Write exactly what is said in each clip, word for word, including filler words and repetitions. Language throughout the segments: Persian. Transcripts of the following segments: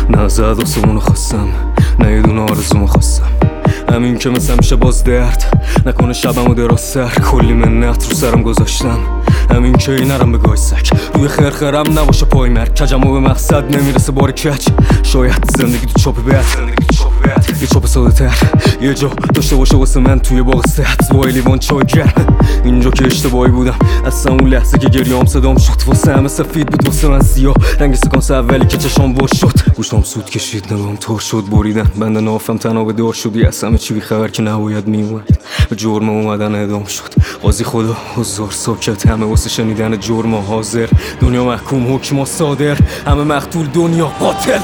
نه زد آسمونو خواستم، نه یه دونه آرزومو خواستم. همین که مثل میشه باز درد نکنه شبمو دراستر. کلی منت رو سرم گذاشتم، همین که این نرم به گایسک. روی خرخرم نباشه پای مرگ، کجمو به مقصد نمیرسه بار کچ. شاید زندگی تو چاپ بد، یه چاپ ساده تر، یه جا داشته باشه واسه من توی باغ صحت با لیوان چای گرم. اینجا که اشتباهی بودم اصلا اون لحظه که گریام صدام شد. واسه همه سفید بود واسه من سیاه، رنگ سکانس اولی که چشام وا شد. گوشتام سود کشید نگام تار شد، بریدن بند نافم تنها به دار شد. یه همه چی بی خبر که نباید میومد، به جرم اومدن اعدام شد. قاضی خدا هزار ساکت، همه واسه شنیدن جرم حاضر. دنیا محکوم حکم صادر، همه مقتول دنیا قاتل.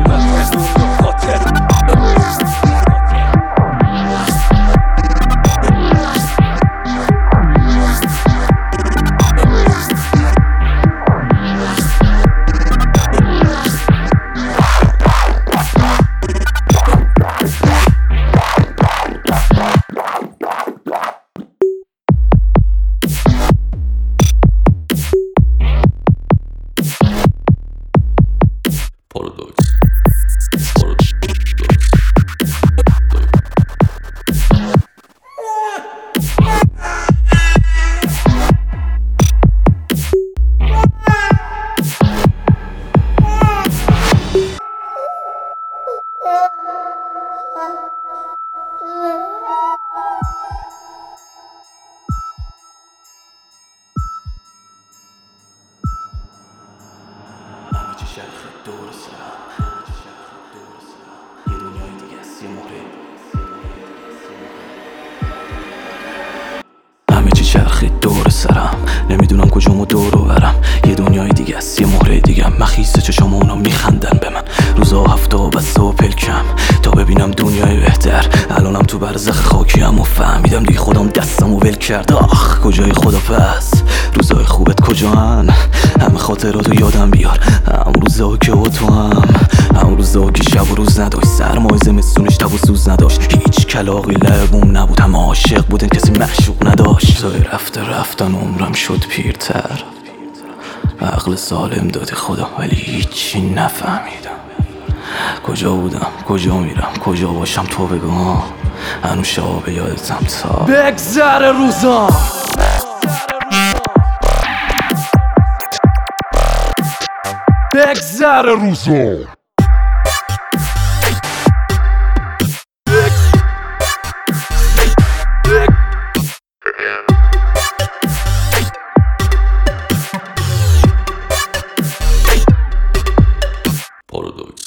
Paradox. دور سرم یه دنیای دیگه است، یه مهره. همه چی چرخید دور سرم، نمیدونم کجامو دورو برم. یه دنیای دیگه است، یه مهره دیگه. مخیص چشام اونا میخندن به من، روزا هفته و بسته و پلکم تا ببینم دنیای بهتر. الانم تو برزخ خاکیم و فهمیدم دیگه خودم دستمو ول کرد. آخ کجای خدا پس، روزای خوبت کجان؟ همه خاطراتو یادم بیار، هم روزا که و تو هم هم روزا که شب و روز نداشت. سرمای زمستونش تب و سوز نداشت، هیچ کلاقی لبوم نبود. همه عاشق بودن کسی معشوق نداشت. روزای رفته رفتن عمرم شد پیرتر، عقل سالم داده خدا ولی هیچی نفهمیدم. کجا بودم کجا میرم کجا باشم تو بگو، هنو شب یادتم تا بگذر روزا. بگذر روزا. Paradox.